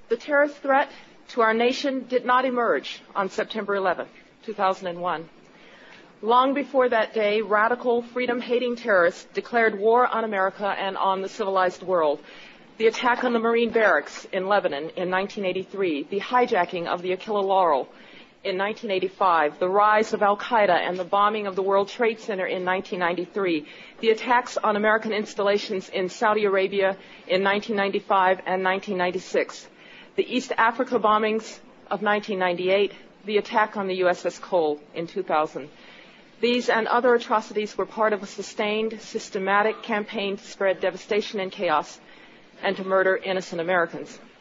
The terrorist threat to our nation did not emerge on September 11, 2001. Long before that day, radical, freedom-hating terrorists declared war on America and on the civilized world. The attack on the Marine barracks in Lebanon in 1983, the hijacking of the Aquila Laurel in 1985, the rise of Al-Qaeda and the bombing of the World Trade Center in 1993, the attacks on American installations in Saudi Arabia in 1995 and 1996, the East Africa bombings of 1998, the attack on the USS Cole in 2000. These and other atrocities were part of a sustained, systematic campaign to spread devastation and chaos and to murder innocent Americans.